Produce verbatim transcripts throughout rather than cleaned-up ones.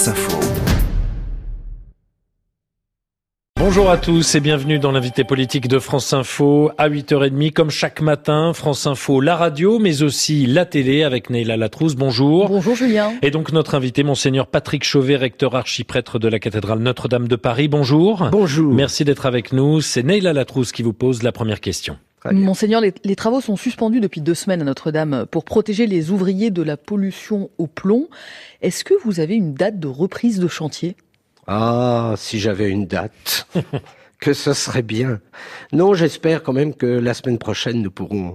France Info. Bonjour à tous et bienvenue dans l'invité politique de France Info à huit heures trente comme chaque matin. France Info, la radio mais aussi la télé avec Neila Latrousse. Bonjour. Bonjour Julien. Et donc notre invité, Monseigneur Patrick Chauvet, recteur archiprêtre de la cathédrale Notre-Dame de Paris. Bonjour. Bonjour. Merci d'être avec nous. C'est Neila Latrousse qui vous pose la première question. Monseigneur, les, les travaux sont suspendus depuis deux semaines à Notre-Dame pour protéger les ouvriers de la pollution au plomb. Est-ce que vous avez une date de reprise de chantier ? Ah, si j'avais une date, que ce serait bien. Non, j'espère quand même que la semaine prochaine, nous pourrons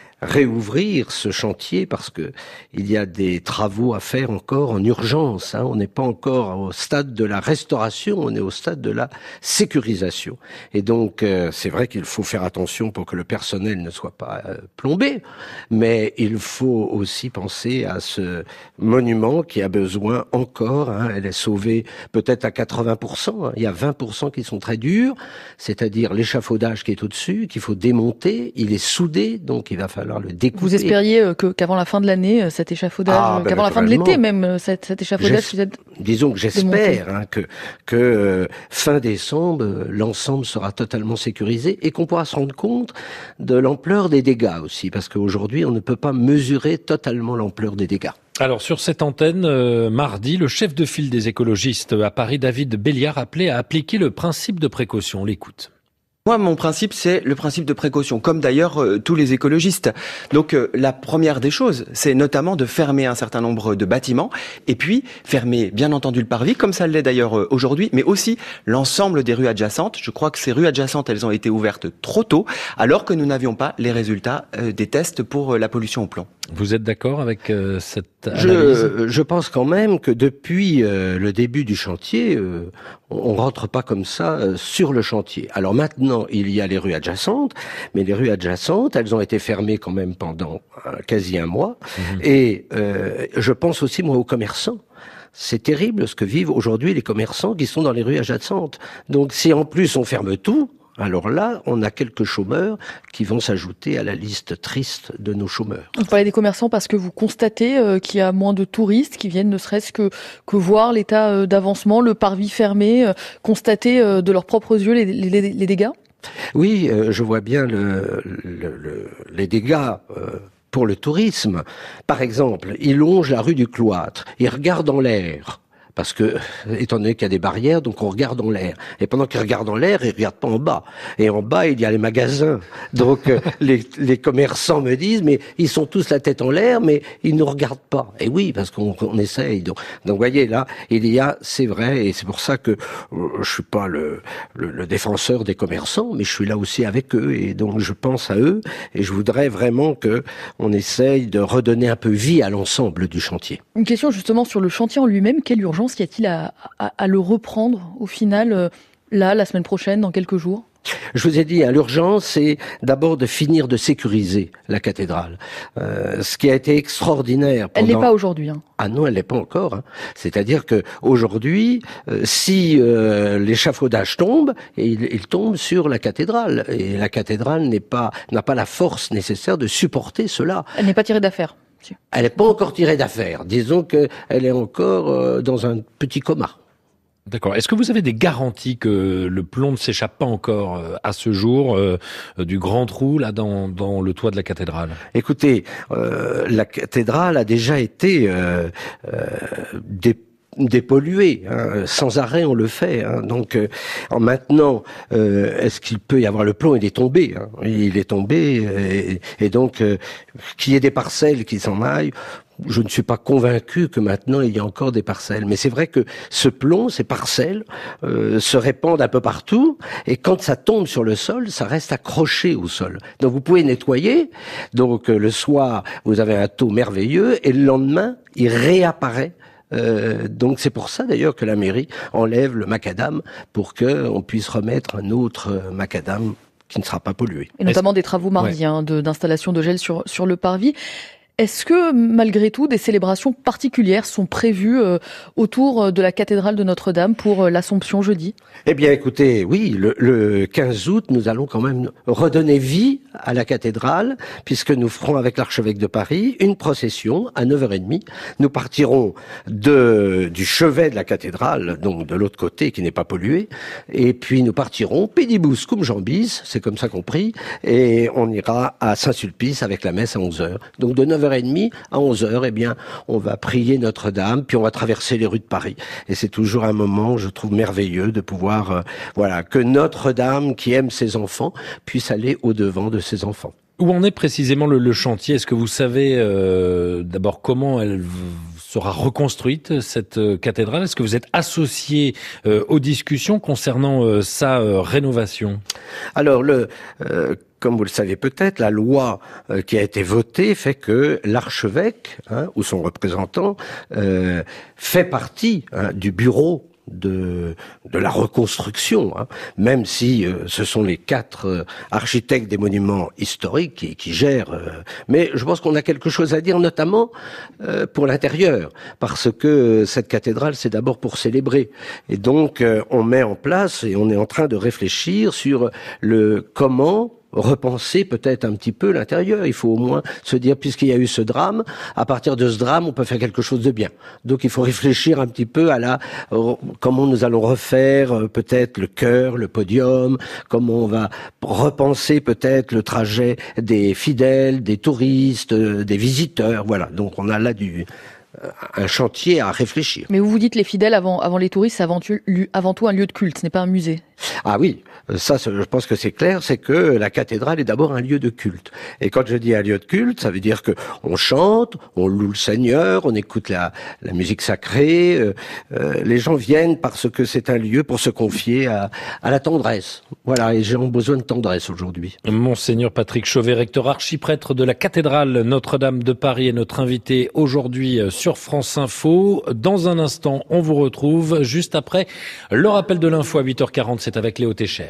réouvrir ce chantier parce que il y a des travaux à faire encore en urgence. Hein. On n'est pas encore au stade de la restauration, on est au stade de la sécurisation. Et donc, euh, c'est vrai qu'il faut faire attention pour que le personnel ne soit pas euh, plombé, mais il faut aussi penser à ce monument qui a besoin encore, hein, elle est sauvée peut-être à quatre-vingts pour cent, hein. Il y a vingt pour cent qui sont très durs, c'est-à-dire l'échafaudage qui est au-dessus, qu'il faut démonter, il est soudé, donc il va falloir le découper. Vous espériez que, qu'avant la fin de l'année, cet échafaudage, ah, ben qu'avant la fin de l'été même, cet, cet échafaudage vous êtes disons que j'espère hein, que, que euh, fin décembre, l'ensemble sera totalement sécurisé et qu'on pourra se rendre compte de l'ampleur des dégâts aussi, parce qu'aujourd'hui, on ne peut pas mesurer totalement l'ampleur des dégâts. Alors sur cette antenne, euh, mardi, le chef de file des écologistes à Paris, David Béliard, appelait à appliquer le principe de précaution. On l'écoute. Moi, mon principe, c'est le principe de précaution, comme d'ailleurs euh, tous les écologistes. Donc, euh, la première des choses, c'est notamment de fermer un certain nombre de bâtiments, et puis fermer, bien entendu, le parvis, comme ça l'est d'ailleurs euh, aujourd'hui, mais aussi l'ensemble des rues adjacentes. Je crois que ces rues adjacentes, elles ont été ouvertes trop tôt, alors que nous n'avions pas les résultats euh, des tests pour euh, la pollution au plomb. Vous êtes d'accord avec euh, cette analyse ? Je, je pense quand même que depuis euh, le début du chantier, euh, on rentre pas comme ça euh, sur le chantier. Alors maintenant, il y a les rues adjacentes, mais les rues adjacentes, elles ont été fermées quand même pendant euh, quasi un mois. Mmh. Et euh, je pense aussi, moi, aux commerçants. C'est terrible ce que vivent aujourd'hui les commerçants qui sont dans les rues adjacentes. Donc si en plus on ferme tout, alors là, on a quelques chômeurs qui vont s'ajouter à la liste triste de nos chômeurs. Vous parlez des commerçants parce que vous constatez euh, qu'il y a moins de touristes qui viennent ne serait-ce que, que voir l'état euh, d'avancement, le parvis fermé, euh, constater euh, de leurs propres yeux les, les, les dégâts ? Oui, euh, je vois bien le, le, le, les dégâts euh, pour le tourisme. Par exemple, ils longent la rue du Cloître, ils regardent en l'air. Parce que, étant donné qu'il y a des barrières, donc on regarde en l'air. Et pendant qu'ils regardent en l'air, ils regardent pas en bas. Et en bas, il y a les magasins. Donc, euh, les, les commerçants me disent, mais ils sont tous la tête en l'air, mais ils ne regardent pas. Et oui, parce qu'on on essaye. Donc, donc, voyez, là, il y a, c'est vrai, et c'est pour ça que euh, je suis pas le, le, le défenseur des commerçants, mais je suis là aussi avec eux. Et donc, je pense à eux. Et je voudrais vraiment que on essaye de redonner un peu vie à l'ensemble du chantier. Une question justement sur le chantier en lui-même. Quelle urgence y a-t-il à, à, à le reprendre au final, euh, là, la semaine prochaine, dans quelques jours ? Je vous ai dit, hein, l'urgence, c'est d'abord de finir de sécuriser la cathédrale. Euh, ce qui a été extraordinaire pendant... Elle n'est pas aujourd'hui. Hein. Ah non, elle n'est pas encore. Hein. C'est-à-dire que aujourd'hui, euh, si euh, l'échafaudage tombe, et il, il tombe sur la cathédrale, et la cathédrale n'est pas n'a pas la force nécessaire de supporter cela. Elle n'est pas tirée d'affaire. Elle n'est pas encore tirée d'affaire. Disons qu'elle est encore euh, dans un petit coma. D'accord. Est-ce que vous avez des garanties que le plomb ne s'échappe pas encore euh, à ce jour euh, du grand trou là dans, dans le toit de la cathédrale ? Écoutez, euh, la cathédrale a déjà été euh, euh, dé- dépollué, hein. Sans arrêt on le fait, hein. Donc euh, en maintenant euh, est-ce qu'il peut y avoir le plomb? Il est tombé, hein. Il est tombé et, et donc euh, qu'il y ait des parcelles qui s'en aillent, je ne suis pas convaincu que maintenant il y a encore des parcelles, mais c'est vrai que ce plomb, ces parcelles euh, se répandent un peu partout et quand ça tombe sur le sol, ça reste accroché au sol. Donc vous pouvez nettoyer, donc euh, le soir vous avez un taux merveilleux et le lendemain il réapparaît. Euh, donc c'est pour ça d'ailleurs que la mairie enlève le macadam pour que on puisse remettre un autre macadam qui ne sera pas pollué. Et notamment des travaux mardi, ouais. hein, de, d'installation de gel sur, sur le parvis. Est-ce que, malgré tout, des célébrations particulières sont prévues euh, autour de la cathédrale de Notre-Dame pour euh, l'Assomption jeudi ? Eh bien, écoutez, oui, le, le quinze août, nous allons quand même redonner vie à la cathédrale, puisque nous ferons avec l'archevêque de Paris une procession à neuf heures trente. Nous partirons de, du chevet de la cathédrale, donc de l'autre côté, qui n'est pas pollué, et puis nous partirons pédibus cum jambis, c'est comme ça qu'on prie, et on ira à Saint-Sulpice avec la messe à onze heures. Donc de neuf heures trente à onze heures, eh bien, on va prier Notre-Dame, puis on va traverser les rues de Paris. Et c'est toujours un moment, je trouve, merveilleux de pouvoir, euh, voilà, que Notre-Dame, qui aime ses enfants, puisse aller au-devant de ses enfants. Où en est précisément le, le chantier ? Est-ce que vous savez euh, d'abord comment elle sera reconstruite, cette euh, cathédrale ? Est-ce que vous êtes associé euh, aux discussions concernant euh, sa euh, rénovation ? Alors, le... Euh, Comme vous le savez peut-être, la loi euh, qui a été votée fait que l'archevêque, hein, ou son représentant, euh, fait partie hein, du bureau de de la reconstruction, hein, même si euh, ce sont les quatre euh, architectes des monuments historiques qui, qui gèrent. Euh, mais je pense qu'on a quelque chose à dire, notamment euh, pour l'intérieur, parce que cette cathédrale, c'est d'abord pour célébrer. Et donc, euh, on met en place et on est en train de réfléchir sur le comment repenser peut-être un petit peu l'intérieur. Il faut au moins se dire, puisqu'il y a eu ce drame, à partir de ce drame, on peut faire quelque chose de bien. Donc il faut réfléchir un petit peu à la euh, comment nous allons refaire euh, peut-être le chœur, le podium, comment on va repenser peut-être le trajet des fidèles, des touristes, euh, des visiteurs. Voilà. Donc on a là du un chantier à réfléchir. Mais vous vous dites les fidèles avant, avant les touristes, c'est avant, avant tout un lieu de culte, ce n'est pas un musée. Ah oui, ça je pense que c'est clair, c'est que la cathédrale est d'abord un lieu de culte. Et quand je dis un lieu de culte, ça veut dire que on chante, on loue le Seigneur, on écoute la, la musique sacrée, euh, euh, les gens viennent parce que c'est un lieu pour se confier à, à la tendresse. Voilà, et les gens ont besoin de tendresse aujourd'hui. Monseigneur Patrick Chauvet, recteur archiprêtre de la cathédrale Notre-Dame de Paris, est notre invité aujourd'hui sur France Info. Dans un instant, on vous retrouve juste après le rappel de l'info à huit heures quarante. C'est avec Léo Técher.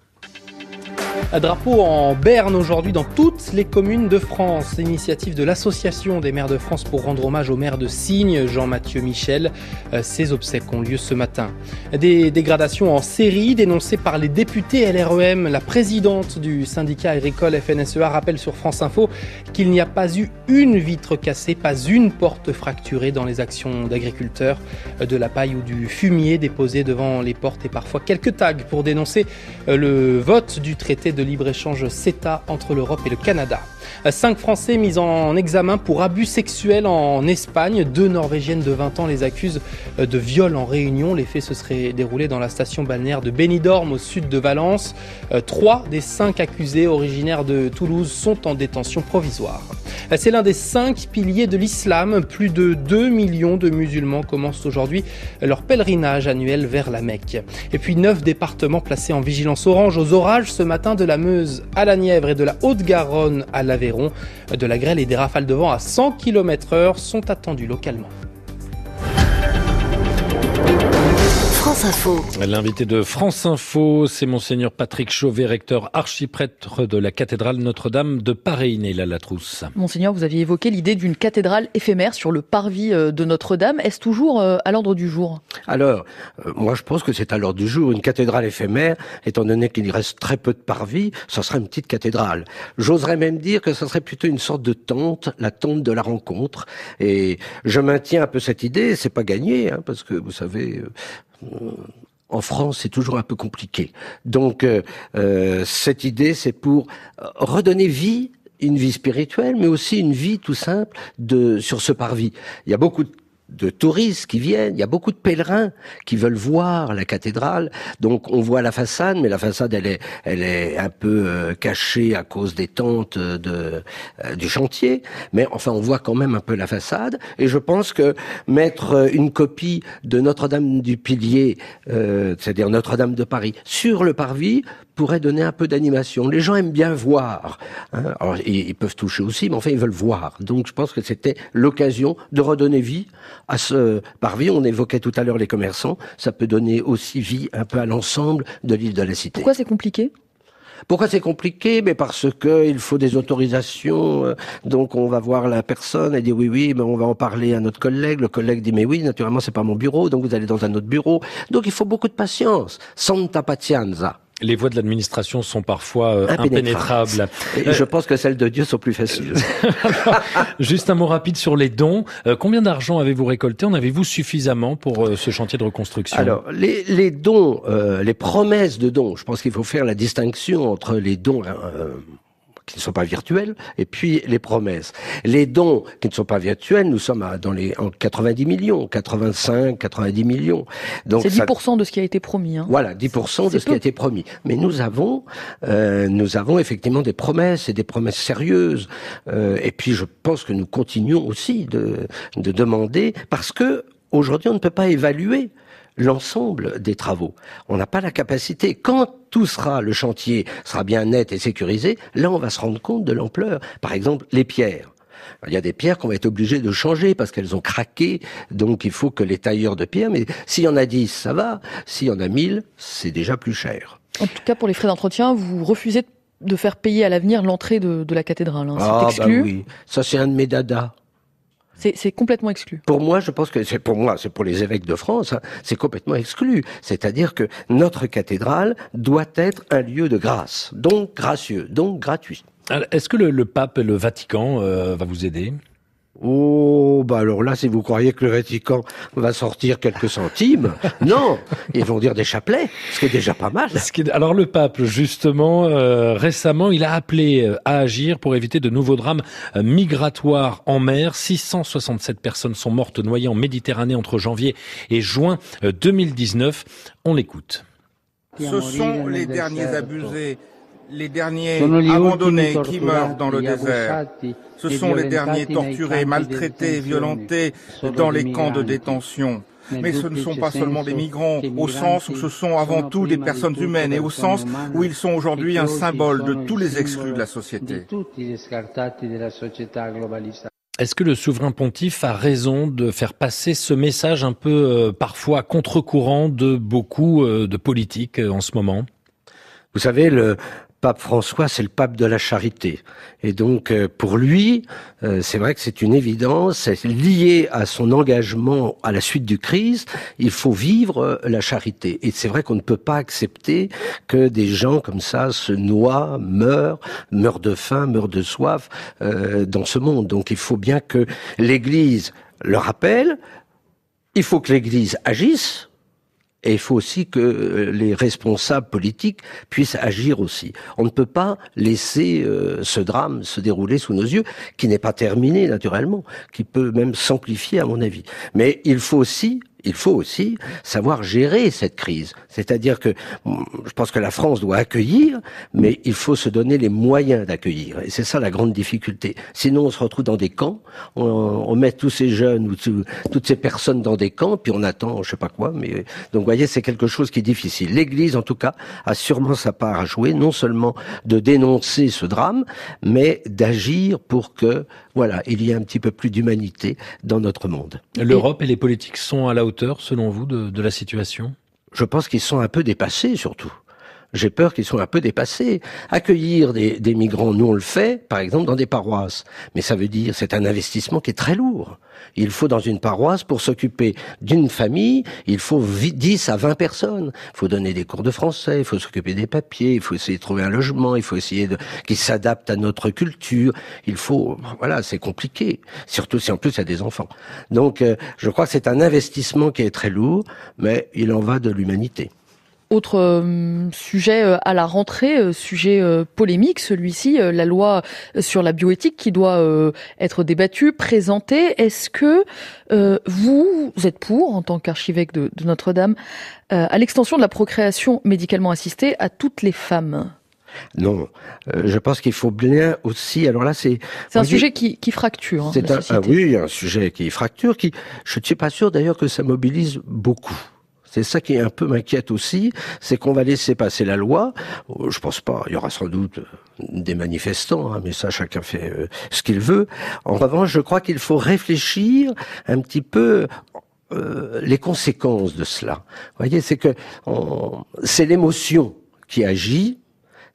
Un drapeau en berne aujourd'hui dans toutes les communes de France. Initiative de l'Association des maires de France pour rendre hommage au maire de Signes, Jean-Mathieu Michel. Ces obsèques ont lieu ce matin. Des dégradations en série dénoncées par les députés L R E M. La présidente du syndicat agricole F N S E A rappelle sur France Info qu'il n'y a pas eu une vitre cassée, pas une porte fracturée dans les actions d'agriculteurs. De la paille ou du fumier déposé devant les portes et parfois quelques tags pour dénoncer le vote du traité de libre-échange CETA entre l'Europe et le Canada. Cinq Français mis en examen pour abus sexuels en Espagne. Deux Norvégiennes de vingt ans les accusent de viol en Réunion. Les faits se seraient déroulés dans la station balnéaire de Benidorm au sud de Valence. Trois des cinq accusés originaires de Toulouse sont en détention provisoire. C'est l'un des cinq piliers de l'islam. Plus de deux millions de musulmans commencent aujourd'hui leur pèlerinage annuel vers la Mecque. Et puis neuf départements placés en vigilance orange aux orages ce matin, de la Meuse à la Nièvre et de la Haute-Garonne à l'Aveyron. De la grêle et des rafales de vent à cent kilomètres heure sont attendues localement. France Info. L'invité de France Info, c'est Monseigneur Patrick Chauvet, recteur archiprêtre de la cathédrale Notre-Dame de Paris, Neila Latrousse. Monseigneur, vous aviez évoqué l'idée d'une cathédrale éphémère sur le parvis de Notre-Dame. Est-ce toujours à l'ordre du jour ? Alors, euh, moi je pense que c'est à l'ordre du jour. Une cathédrale éphémère, étant donné qu'il y reste très peu de parvis, ça serait une petite cathédrale. J'oserais même dire que ça serait plutôt une sorte de tente, la tente de la rencontre. Et je maintiens un peu cette idée, c'est pas gagné, hein, parce que vous savez... Euh, en France, c'est toujours un peu compliqué. Donc, euh, euh, cette idée, c'est pour redonner vie, une vie spirituelle, mais aussi une vie tout simple de sur ce parvis. Il y a beaucoup de de touristes qui viennent, il y a beaucoup de pèlerins qui veulent voir la cathédrale. Donc on voit la façade, mais la façade elle est elle est un peu euh, cachée à cause des tentes de euh, du chantier, mais enfin on voit quand même un peu la façade. Et je pense que mettre une copie de Notre-Dame du Pilier, euh, c'est-à-dire Notre-Dame de Paris, sur le parvis pourrait donner un peu d'animation. Les gens aiment bien voir. Hein. Alors, ils, ils peuvent toucher aussi, mais enfin, ils veulent voir. Donc, je pense que c'était l'occasion de redonner vie à ce parvis. On évoquait tout à l'heure les commerçants. Ça peut donner aussi vie un peu à l'ensemble de l'île de la Cité. Pourquoi c'est compliqué ? Pourquoi c'est compliqué? Mais parce que il faut des autorisations. Euh, donc on va voir la personne, elle dit oui, oui, mais on va en parler à notre collègue. Le collègue dit mais oui, naturellement c'est pas mon bureau, donc vous allez dans un autre bureau. Donc il faut beaucoup de patience. Santa pazienza. Les voies de l'administration sont parfois euh, impénétrables. Et je pense que celles de Dieu sont plus faciles. Alors, juste un mot rapide sur les dons. Euh, combien d'argent avez-vous récolté? En avez-vous suffisamment pour euh, ce chantier de reconstruction? Alors, les, les dons, euh, les promesses de dons, je pense qu'il faut faire la distinction entre les dons euh, qui ne sont pas virtuels et puis les promesses. Les dons qui ne sont pas virtuels, nous sommes à, dans les en quatre-vingt-dix millions, quatre-vingt-cinq, quatre-vingt-dix millions. Donc c'est dix pour cent ça, de ce qui a été promis. Hein. Voilà, dix pour cent de ce peu. qui a été promis. Mais nous avons, euh, nous avons effectivement des promesses et des promesses sérieuses. Euh, et puis je pense que nous continuons aussi de, de demander parce que aujourd'hui on ne peut pas évaluer l'ensemble des travaux. On n'a pas la capacité. Quand tout sera, le chantier sera bien net et sécurisé, là on va se rendre compte de l'ampleur. Par exemple, les pierres. Il y a des pierres qu'on va être obligé de changer parce qu'elles ont craqué, donc il faut que les tailleurs de pierre, mais s'il y en a dix, ça va. S'il y en a mille, c'est déjà plus cher. En tout cas, pour les frais d'entretien, vous refusez de faire payer à l'avenir l'entrée de, de la cathédrale. Hein. C'est ah, exclu. Bah oui, ça c'est un de mes dadas. C'est, c'est complètement exclu. Pour moi, je pense que c'est pour moi, c'est pour les évêques de France, hein, c'est complètement exclu. C'est-à-dire que notre cathédrale doit être un lieu de grâce, donc gracieux, donc gratuit. Alors, est-ce que le, le pape et le Vatican euh, va vous aider? Oh, bah alors là, si vous croyez que le Vatican va sortir quelques centimes, non, ils vont dire des chapelets, ce qui est déjà pas mal. Alors le pape, justement, euh, récemment, il a appelé euh, à agir pour éviter de nouveaux drames euh, migratoires en mer. six cent soixante-sept personnes sont mortes noyées en Méditerranée entre janvier et juin euh, deux mille dix-neuf. On l'écoute. Ce sont les derniers abusés, les derniers abandonnés qui meurent dans le désert. Ce sont les derniers torturés, maltraités, violentés dans les camps de détention. Mais ce ne sont pas seulement des migrants, au sens où ce sont avant tout des personnes humaines et au sens où ils sont aujourd'hui un symbole de tous les exclus de la société. Est-ce que le souverain pontife a raison de faire passer ce message un peu euh, parfois contre-courant de beaucoup euh, de politiques euh, en ce moment? Vous savez, le pape François, c'est le pape de la charité. Et donc, euh, pour lui, euh, c'est vrai que c'est une évidence, c'est lié à son engagement à la suite du Christ, il faut vivre euh, la charité. Et c'est vrai qu'on ne peut pas accepter que des gens comme ça se noient, meurent, meurent de faim, meurent de soif euh, dans ce monde. Donc, il faut bien que l'Église le rappelle, il faut que l'Église agisse, et il faut aussi que les responsables politiques puissent agir aussi. On ne peut pas laisser euh, ce drame se dérouler sous nos yeux, qui n'est pas terminé naturellement, qui peut même s'amplifier à mon avis. Mais il faut aussi, il faut aussi savoir gérer cette crise. C'est-à-dire que je pense que la France doit accueillir, mais il faut se donner les moyens d'accueillir. Et c'est ça la grande difficulté. Sinon, on se retrouve dans des camps, on, on met tous ces jeunes ou tout, toutes ces personnes dans des camps, puis on attend, je sais pas quoi. Mais donc, vous voyez, c'est quelque chose qui est difficile. L'Église, en tout cas, a sûrement sa part à jouer, non seulement de dénoncer ce drame, mais d'agir pour que, voilà, il y ait un petit peu plus d'humanité dans notre monde. L'Europe et les politiques sont à la hauteur, selon vous, de, de la situation? Je pense qu'ils sont un peu dépassés, surtout. J'ai peur qu'ils soient un peu dépassés. Accueillir des, des migrants, nous on le fait, par exemple, dans des paroisses. Mais ça veut dire, c'est un investissement qui est très lourd. Il faut, dans une paroisse, pour s'occuper d'une famille, il faut dix à vingt personnes. Il faut donner des cours de français, il faut s'occuper des papiers, il faut essayer de trouver un logement, il faut essayer de, qu'il s'adapte à notre culture. Il faut, voilà, c'est compliqué. Surtout si en plus il y a des enfants. Donc, euh, je crois que c'est un investissement qui est très lourd, mais il en va de l'humanité. Autre euh, sujet euh, à la rentrée, euh, sujet euh, polémique, celui-ci, euh, la loi sur la bioéthique qui doit euh, être débattue, présentée. Est-ce que euh, vous, vous êtes pour, en tant qu'archevêque de, de Notre-Dame, euh, à l'extension de la procréation médicalement assistée à toutes les femmes ? Non, euh, je pense qu'il faut bien aussi. Alors là, c'est c'est un voyez, sujet qui, qui fracture. Hein, c'est la un, société. Ah oui, un sujet qui fracture. Qui, je ne suis pas sûr d'ailleurs que ça mobilise beaucoup. C'est ça qui est un peu m'inquiète aussi, c'est qu'on va laisser passer la loi. Je pense pas, il y aura sans doute des manifestants, hein, mais ça chacun fait euh, ce qu'il veut. En revanche, je crois qu'il faut réfléchir un petit peu euh, les conséquences de cela. Vous voyez, c'est que on, c'est l'émotion qui agit.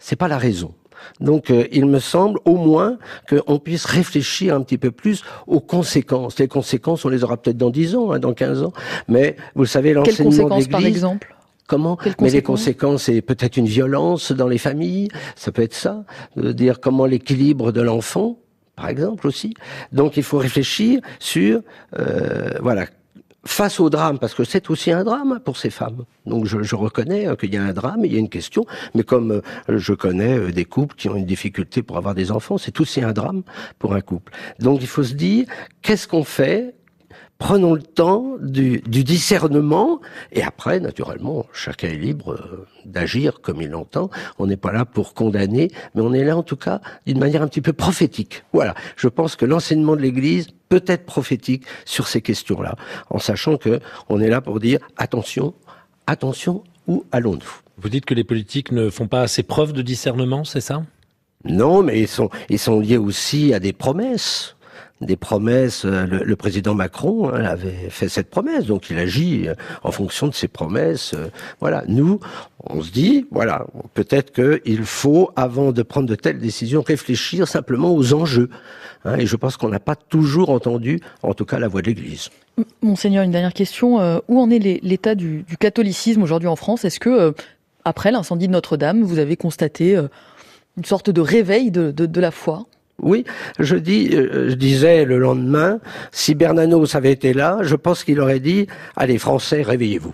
c'est pas la raison. Donc, euh, il me semble au moins qu'on puisse réfléchir un petit peu plus aux conséquences. Les conséquences, on les aura peut-être dans dix ans, hein, dans quinze ans. Mais vous le savez, l'enseignement de l'Église... Quelles conséquences, par exemple ? Comment ? Mais les conséquences, c'est peut-être une violence dans les familles. Ça peut être ça, de dire comment l'équilibre de l'enfant, par exemple aussi. Donc, il faut réfléchir sur, euh, voilà. Face au drame, parce que c'est aussi un drame pour ces femmes. Donc je, je reconnais qu'il y a un drame, il y a une question, mais comme euh, je connais euh, des couples qui ont une difficulté pour avoir des enfants, c'est aussi un drame pour un couple. Donc il faut se dire, qu'est-ce qu'on fait ? Prenons le temps du, du discernement, et après, naturellement, chacun est libre euh, d'agir comme il l'entend. On n'est pas là pour condamner, mais on est là en tout cas d'une manière un petit peu prophétique. Voilà, je pense que l'enseignement de l'Église peut être prophétique sur ces questions-là, en sachant que on est là pour dire attention, attention, où allons-nous ? Vous dites que les politiques ne font pas assez preuve de discernement, c'est ça ? Non, mais ils sont, ils sont liés aussi à des promesses. Des promesses, le, le président Macron hein, avait fait cette promesse, donc il agit en fonction de ses promesses. Voilà, nous, on se dit, voilà, peut-être qu'il faut, avant de prendre de telles décisions, réfléchir simplement aux enjeux. Hein, et je pense qu'on n'a pas toujours entendu, en tout cas, la voix de l'Église. Monseigneur, une dernière question. Euh, où en est l'état du, du catholicisme aujourd'hui en France ? Est-ce que, euh, après l'incendie de Notre-Dame, vous avez constaté euh, une sorte de réveil de, de, de la foi ? Oui, je dis, je disais le lendemain, si Bernanos avait été là, je pense qu'il aurait dit, allez Français, réveillez-vous.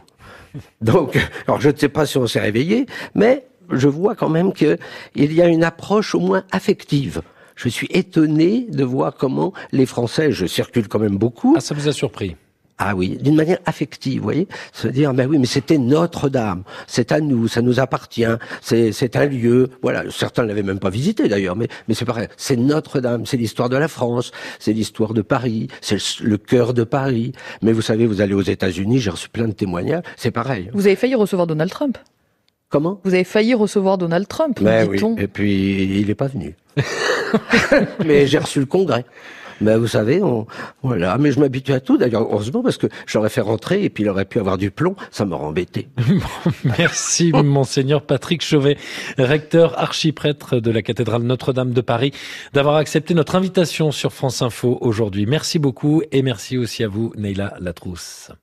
Donc, alors je ne sais pas si on s'est réveillé, mais je vois quand même qu'il y a une approche au moins affective. Je suis étonné de voir comment les Français, je circule quand même beaucoup. Ah, ça vous a surpris ? Ah oui, d'une manière affective, vous voyez, se dire ben oui, mais c'était Notre-Dame, c'est à nous, ça nous appartient, c'est c'est un lieu, voilà, certains ne l'avaient même pas visité d'ailleurs, mais mais c'est pareil, c'est Notre-Dame, c'est l'histoire de la France, c'est l'histoire de Paris, c'est le, le cœur de Paris. Mais vous savez, vous allez aux États-Unis, j'ai reçu plein de témoignages, c'est pareil. Vous avez failli recevoir Donald Trump. Comment ? Vous avez failli recevoir Donald Trump, ben dit-on. Oui, et puis il est pas venu. Mais j'ai reçu le Congrès. Ben vous savez, on, voilà. Mais je m'habitue à tout, d'ailleurs, heureusement, parce que j'aurais fait rentrer et puis il aurait pu avoir du plomb, ça m'aurait embêté. Bon, merci, Monseigneur Patrick Chauvet, recteur archiprêtre de la cathédrale Notre-Dame de Paris, d'avoir accepté notre invitation sur France Info aujourd'hui. Merci beaucoup et merci aussi à vous, Neila Latrousse.